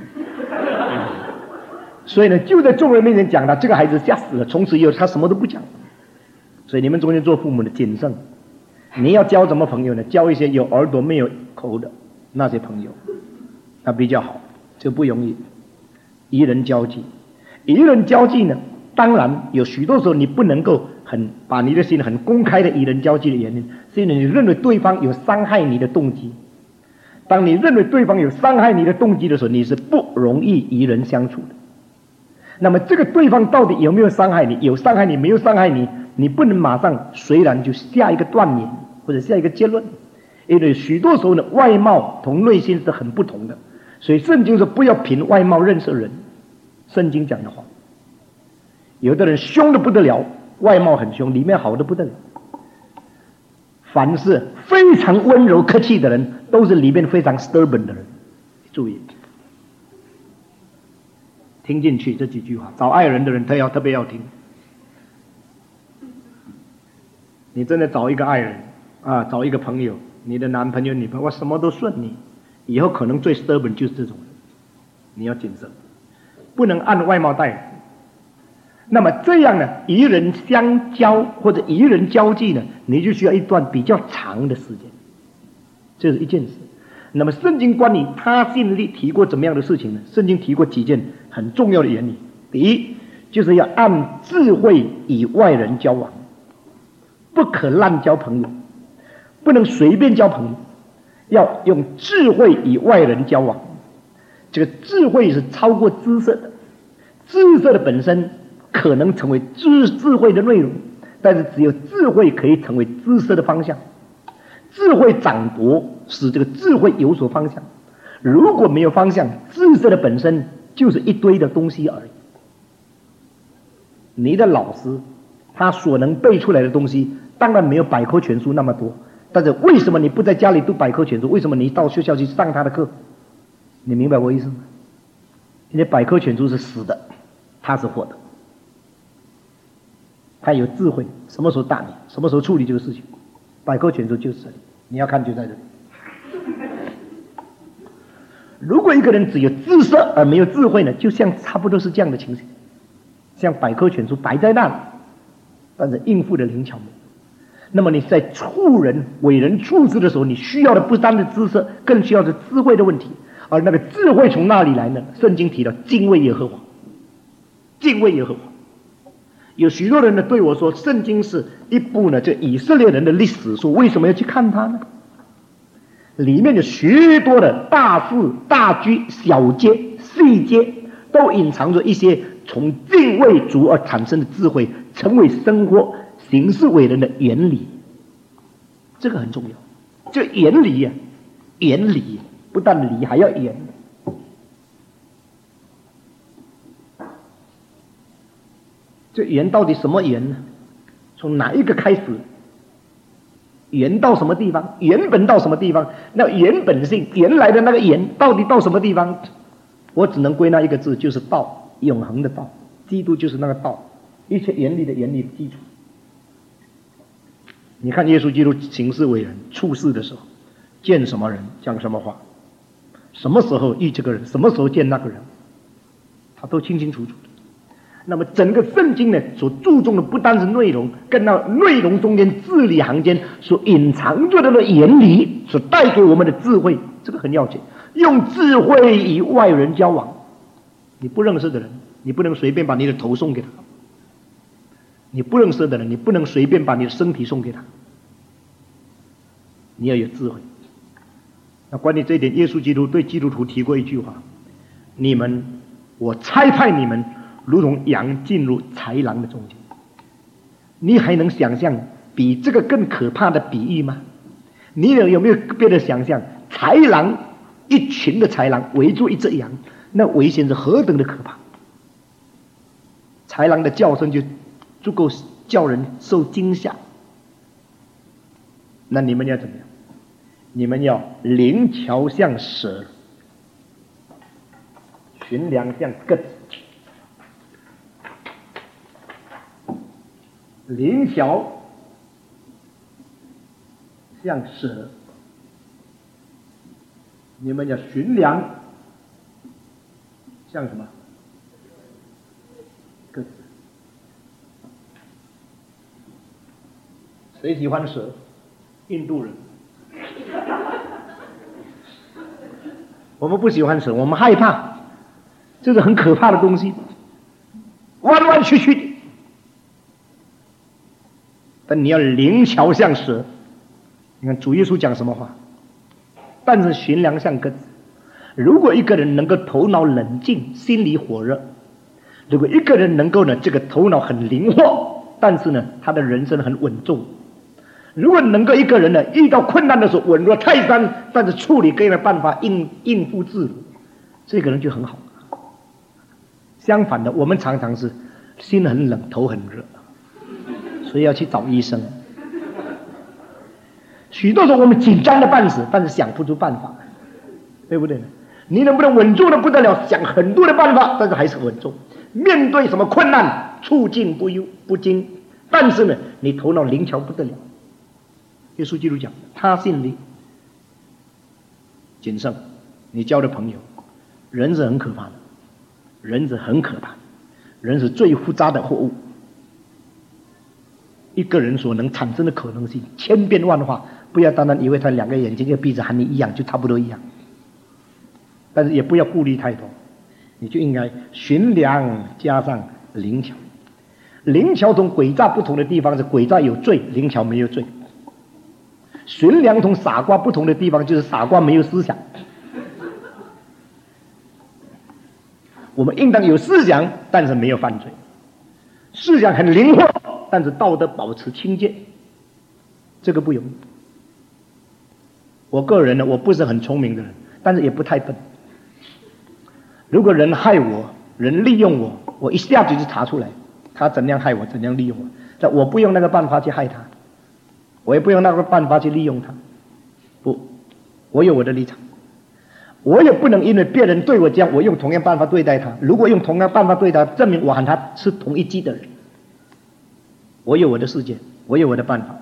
Speaker 2: 所以呢，就在众人面前讲他，这个孩子吓死了，从此以后他什么都不讲。所以你们中间做父母的谨慎，你要交什么朋友呢？交一些有耳朵没有口的那些朋友，那比较好，就不容易。与人交际，与人交际呢，当然有许多时候你不能够很把你的心很公开的与人交际的原因，是因为你认为对方有伤害你的动机。当你认为对方有伤害你的动机的时候，你是不容易与人相处的。那么这个对方到底有没有伤害你？有伤害你，没有伤害你，你不能马上虽然就下一个断言， 或者下一个结论。因为许多时候呢，外貌同内心是很不同的，所以圣经说不要凭外貌认识人。圣经讲的话，有的人凶的不得了，外貌很凶，里面好的不得了。凡是非常温柔客气的人，都是里面非常 stubborn 的人。注意，听进去这几句话，找爱人的人他要特别要听。你真的找一个爱人啊，找一个朋友，你的男朋友、女朋友，我什么都顺你，以后可能最 stubborn 就是这种人，你要谨慎，不能按外貌待人。那么这样呢，与人相交或者与人交际呢，你就需要一段比较长的时间，这是一件事。那么圣经关于他信力提过怎么样的事情呢？圣经提过几件很重要的原理。第一，就是要按智慧与外人交往，不可滥交朋友，不能随便交朋友，要用智慧与外人交往。这个智慧是超过知识的，知识的本身可能成为智智慧的内容，但是只有智慧可以成为知识的方向。智慧掌舵，使这个智慧有所方向。如果没有方向，知识的本身就是一堆的东西而已。你的老师他所能背出来的东西，当然没有百科全书那么多，但是为什么你不在家里读百科全书？为什么你到学校去上他的课？你明白我意思吗？因为百科全书是死的，他是活的，他有智慧，什么时候打你，什么时候处理这个事情。百科全书就是这里，你要看就在这里。如果一个人只有知识而没有智慧呢，就像差不多是这样的情形，像百科全书摆在那里，但是应付的灵巧。那么你在处人为人处事的时候，你需要的不单是知识，更需要的是智慧的问题。而那个智慧从哪里来呢？圣经提到敬畏耶和华，敬畏耶和华。有许多人呢对我说，圣经是一部呢这以色列人的历史书，为什么要去看它呢？里面有许多的大事大局小节细节，都隐藏着一些从敬畏主而产生的智慧，成为生活行事为人的原理。这个很重要，这原理呀、啊，原理不但理还要原。这缘到底什么缘呢？从哪一个开始？缘到什么地方？原本到什么地方？那原本性原来的那个缘到底到什么地方？我只能归纳一个字，就是道，永恒的道。基督就是那个道，一切原理的原理的基础。你看耶稣基督行事为人处事的时候，见什么人讲什么话，什么时候遇这个人，什么时候见那个人，他都清清楚楚。那么整个圣经呢，所注重的不单是内容，跟那内容中间字里行间所隐藏着的那原理，所带给我们的智慧，这个很要紧。用智慧与外人交往，你不认识的人，你不能随便把你的头送给他；你不认识的人，你不能随便把你的身体送给他。你要有智慧。那关于这一点，耶稣基督对基督徒提过一句话：你们，我差派你们如同羊进入豺狼的中间。你还能想象比这个更可怕的比喻吗？你有没有别的想象？豺狼，一群的豺狼围住一只羊，那危险是何等的可怕！豺狼的叫声就足够叫人受惊吓。那你们要怎么样？你们要灵巧像蛇，寻良像鸽子。灵巧像蛇，你们要寻良像什么？鸽子。谁喜欢蛇？印度人。我们不喜欢蛇，我们害怕，这是很可怕的东西，弯弯曲曲的。但你要灵巧像蛇。你看主耶稣讲什么话？但是寻良像鸽子。如果一个人能够头脑冷静，心里火热，如果一个人能够呢这个头脑很灵活，但是呢他的人生很稳重， 如果能够一个人呢，遇到困难的时候稳若泰山，但是处理各样的办法应应付自如，这个人就很好。相反的，我们常常是心很冷，头很热，所以要去找医生。许多时候我们紧张的半死，但是想不出办法，对不对呢？你能不能稳住的不得了，想很多的办法，但是还是稳重。面对什么困难，处境不忧不惊，但是呢，你头脑灵巧不得了。耶稣基督讲，他信你谨慎，你交的朋友，人是很可怕的，人是很可怕的，人是最复杂的货物。一个人所能产生的可能性千变万化，不要单单以为他两个眼睛、一个鼻子和你一样，就差不多一样。但是也不要顾虑太多，你就应该寻良加上灵巧。灵巧同诡诈不同的地方是诡诈有罪，灵巧没有罪。寻良同傻瓜不同的地方就是傻瓜没有思想。我们应当有思想，但是没有犯罪；思想很灵活，但是道德保持清洁，这个不容易。我个人呢，我不是很聪明的人，但是也不太笨。如果人害我，人利用我，我一下子就查出来他怎样害我，怎样利用我，但我不用那个办法去害他，我也不用那个办法去利用他，不，我有我的立场。我也不能因为别人对我这样，我用同样办法对待他。如果用同样办法对待他，证明我和他是同一级的人。我有我的世界，我有我的办法。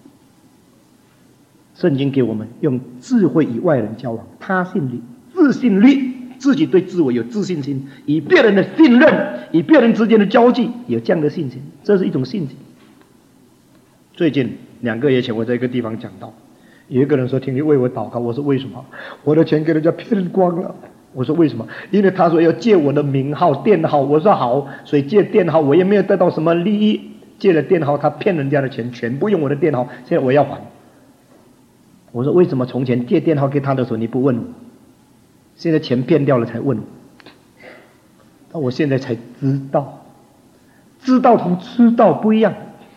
Speaker 2: 圣经给我们用智慧与外人交往，他信力、自信力，自己对自我有自信心，与别人的信任，与别人之间的交际有这样的信心，这是一种信心。最近两个月前，我在一个地方讲到，有一个人说请你为我祷告，我说为什么？我的钱给人家骗光了。我说为什么？因为他说要借我的名号、电号。我说好，所以借电号，我也没有得到什么利益。借了电号，他骗人家的钱，全部用我的电号，现在我要还。我说为什么从前借电号给他的时候你不问我，现在钱骗掉了才问我？那我现在才知道，知道同知道不一样。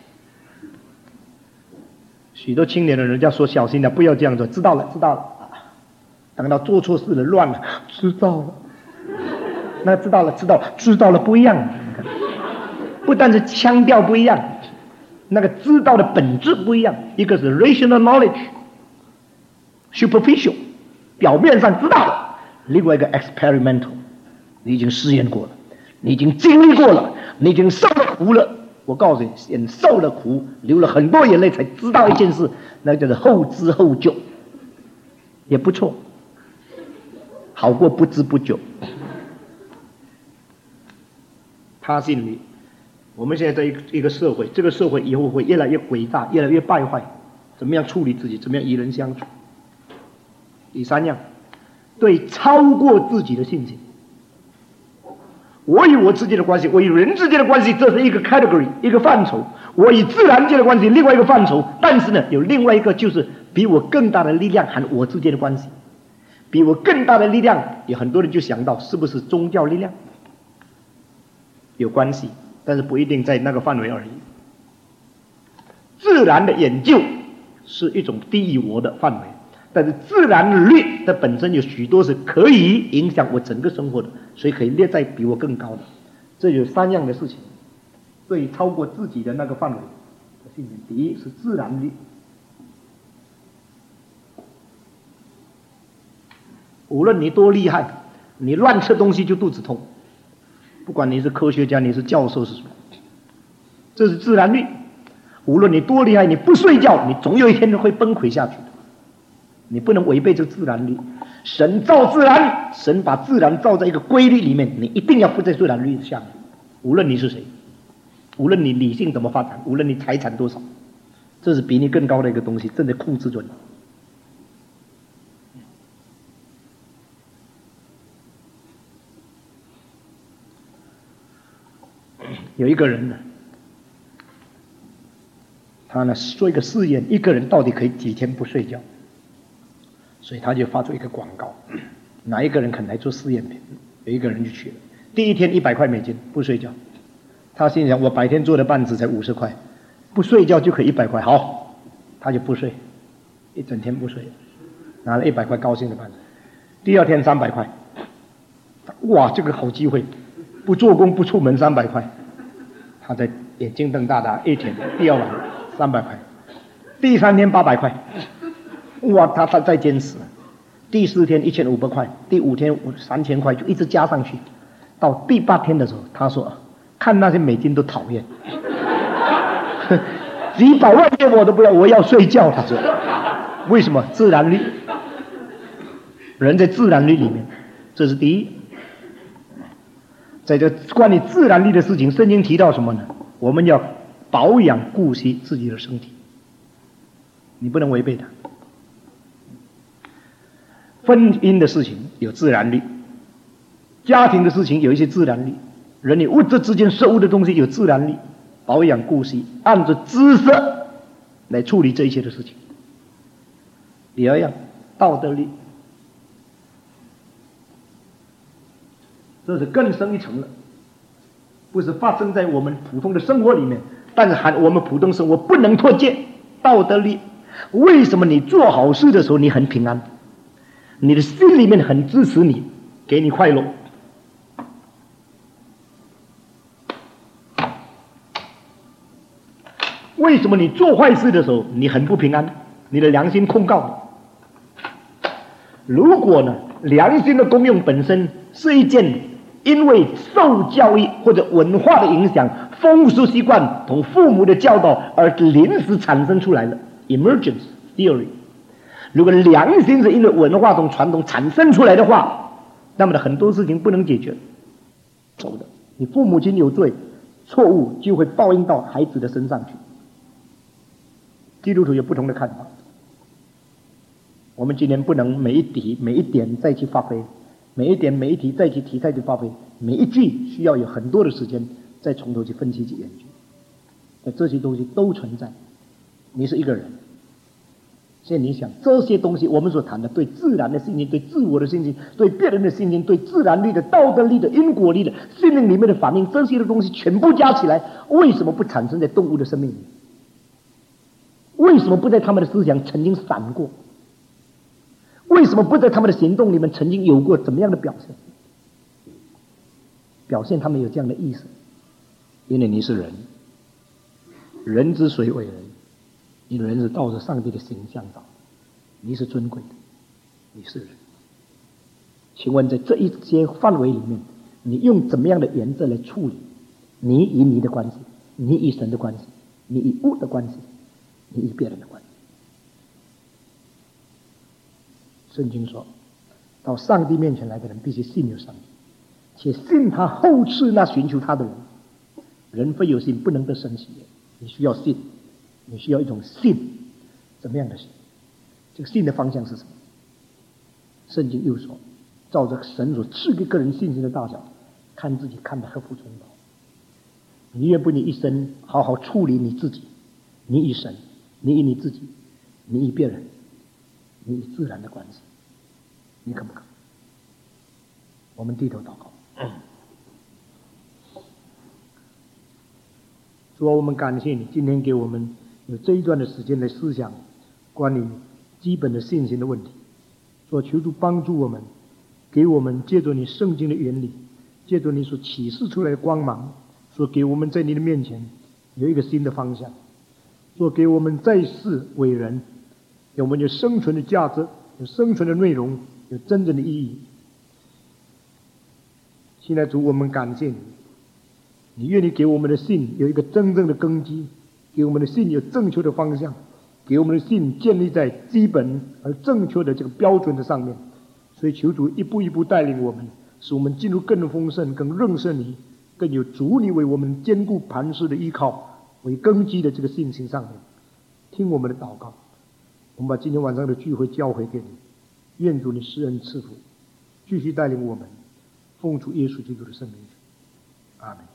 Speaker 2: 许多青年人，人家说小心点，不要这样做。知道了，知道了。等到做错事了，乱了，知道了。那知道了，知道了，知道了不一样。不但是腔调不一样，那个知道的本质不一样。一个是 rational knowledge，superficial， 表面上知道了；另外一个 experimental， 你已经试验过了，你已经经历过了，你已经受了苦了。我告诉你，先受了苦，流了很多眼泪，才知道一件事，那叫做后知后觉，也不错，好过不知不觉。他信你。我们现在在一个一个社会，这个社会以后会越来越诡诈，越来越败坏。怎么样处理自己？怎么样与人相处？第三样，对超过自己的信心。我与我之间的关系，我与人之间的关系，这是一个 category， 一个范畴。我与自然界的关系，另外一个范畴。但是呢，有另外一个就是比我更大的力量和我之间的关系。比我更大的力量，有很多人就想到是不是宗教力量有关系。但是不一定在那个范围而已。自然的研究是一种低于我的范围，但是自然律的本身有许多是可以影响我整个生活的，所以可以列在比我更高的。这有三样的事情，对超过自己的那个范围的信心。第一是自然律，无论你多厉害，你乱吃东西就肚子痛。不管你是科学家，你是教授，是什么？这是自然律。无论你多厉害，你不睡觉，你总有一天会崩溃下去的。你不能违背这自然律。神造自然，神把自然造在一个规律里面，你一定要附在自然律下面。无论你是谁，无论你理性怎么发展，无论你财产多少，这是比你更高的一个东西，正在控制着你。有一个人呢，他呢做一个试验，一个人到底可以几天不睡觉，所以他就发出一个广告，哪一个人肯来做试验品？有一个人就去了，第一天一百块美金不睡觉，他心想我白天做的半子才五十块，不睡觉就可以一百块，好， 他就不睡，一整天不睡，拿了一百块高兴的办。第二天三百块，哇，这个好机会，不做工不出门三百块，他在眼睛瞪大大，一天第二晚三百块，第三天八百块，哇，他他再坚持，第四天一千五百块，第五天五三千块，就一直加上去，到第八天的时候，他说看那些美金都讨厌。几百万元我都不要，我要睡觉。他说，为什么？自然律，人在自然律里面，这是第一。在这关于自然律的事情，圣经提到什么呢？我们要保养顾惜自己的身体，你不能违背它。婚姻的事情有自然律，家庭的事情有一些自然律，人与物质之间受物的东西有自然律。保养顾惜，按照知识来处理这一切的事情。第二样，道德律，这是更深一层了，不是发生在我们普通的生活里面，但是还我们普通生活不能脱节。道德律，为什么你做好事的时候你很平安，你的心里面很支持你，给你快乐？为什么你做坏事的时候你很不平安？你的良心控告你。如果呢，良心的功用本身是一件因为受教育或者文化的影响、风俗习惯同父母的教导而临时产生出来的 emergence theory， 如果良心是因为文化中传统产生出来的话，那么很多事情不能解决。走的，你父母亲有罪，错误就会报应到孩子的身上去。基督徒有不同的看法，我们今天不能每一题每一点再去发挥，每一点每一题再去提再去发挥，每一句需要有很多的时间再从头去分析去研究。那这些东西都存在，你是一个人，现在你想这些东西，我们所谈的对自然的信心、对自我的信心、对别人的信心、对自然力的、道德力的、因果力的、心灵里面的反应，这些的东西全部加起来，为什么不产生在动物的生命里？为什么不在他们的思想曾经闪过？为什么不在他们的行动里面曾经有过怎么样的表现？表现他们有这样的意思，因为你是人，人之所以为人，因为人是照着上帝的形象造，你是尊贵的，你是人。请问在这一些范围里面，你用怎么样的原则来处理你与你的关系，你与神的关系，你与物的关系，你与别人的关系？圣经说，到上帝面前来的人必须信有上帝，且信他后赐那寻求他的人。人非有信不能得生喜悦，你需要信，你需要一种信。怎么样的信？这个信的方向是什么？圣经又说，照着神所赐给个人信心的大小，看自己看得合乎中道。你愿不你一生好好处理你自己，你与神，你与你自己，你与别人，你与自然的关系，你可不可？我们低头祷告。主啊，我们感谢你今天给我们有这一段的时间来思想关于基本的信心的问题。主啊，求主帮助我们，给我们借着你圣经的原理，借着你所启示出来的光芒，说给我们在你的面前有一个新的方向，说给我们在世为人，有我们有生存的价值，有生存的内容，有真正的意义。现在主，我们感谢你，你愿意给我们的信有一个真正的根基，给我们的信有正确的方向，给我们的信建立在基本而正确的这个标准的上面。所以求主一步一步带领我们，使我们进入更丰盛、更认识你、更有主你为我们坚固磐石的依靠为根基的这个信心上面。听我们的祷告，我们把今天晚上的聚会交回给你，愿主你施恩赐福，继续带领我们，奉主耶稣基督的圣名，阿门。